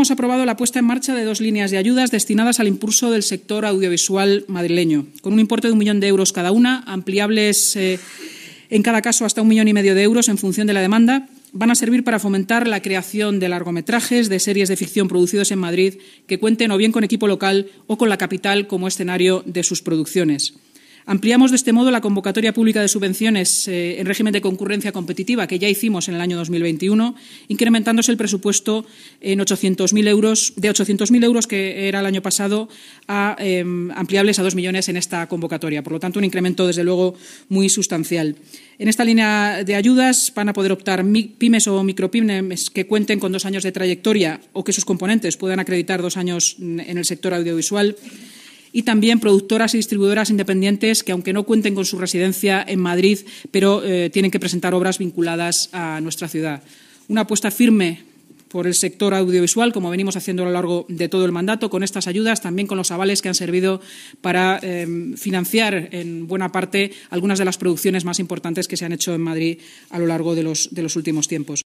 hemos aprobado la puesta en marcha de 2 líneas de ayudas destinadas al impulso del sector audiovisual madrileño, con un importe de 1 millón de euros cada una, ampliables en cada caso hasta 1,5 millones de euros en función de la demanda. Van a servir para fomentar la creación de largometrajes, de series de ficción producidos en Madrid que cuenten o bien con equipo local o con la capital como escenario de sus producciones. Ampliamos de este modo la convocatoria pública de subvenciones en régimen de concurrencia competitiva que ya hicimos en el año 2021, incrementándose el presupuesto en 800.000 euros, de 800.000 euros que era el año pasado, a ampliables a 2 millones en esta convocatoria. Por lo tanto, un incremento, desde luego, muy sustancial. En esta línea de ayudas van a poder optar pymes o micropymes que cuenten con 2 años de trayectoria o que sus componentes puedan acreditar 2 años en el sector audiovisual. Y también productoras y distribuidoras independientes que, aunque no cuenten con su residencia en Madrid, pero tienen que presentar obras vinculadas a nuestra ciudad. Una apuesta firme por el sector audiovisual, como venimos haciendo a lo largo de todo el mandato, con estas ayudas, también con los avales que han servido para financiar en buena parte algunas de las producciones más importantes que se han hecho en Madrid a lo largo de los últimos tiempos.